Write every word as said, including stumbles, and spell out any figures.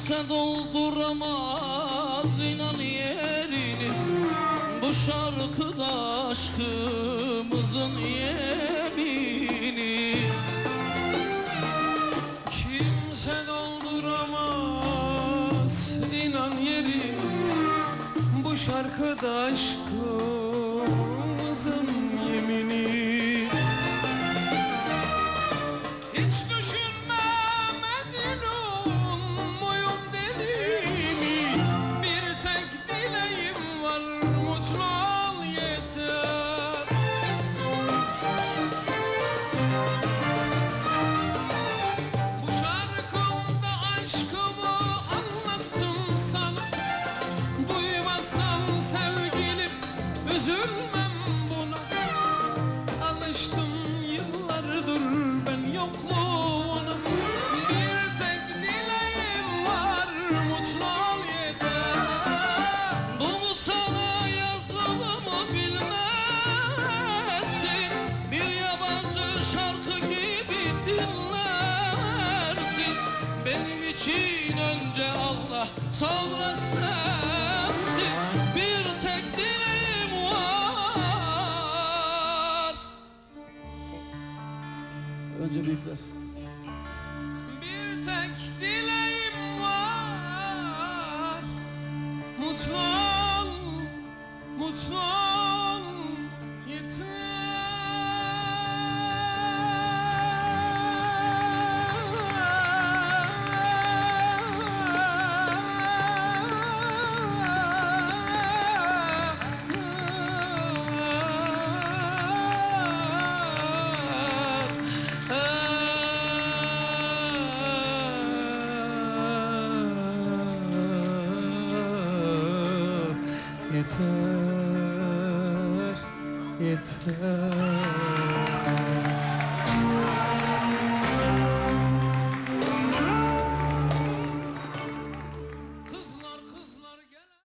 Kimse dolduramaz inan yerini, bu şarkıda aşkımızın yemini. Kimse dolduramaz inan yerini, bu şarkıda aşkımızın yemini. Hiç düşünme Mecnun muyum deli mi? Bir tek dileğim var, mutlu ol yeter. Bu şarkımda aşkımı anlattım sana. Duymazsan sevgilim üzülmem buna. Alıştım yıllardır ben yokluğuna. Bir tek dileğim var, mutlu ol yeter. Bunu sana yazdığımı bilmezsin, bir yabancı şarkı gibi dinlersin. Benim için önce Allah, sonra sensin. Bir tek dileğim var. Önce büyükler. Bir tek dileğim var, mutlu ol, mutlu ol yeter. Yeter, yeter.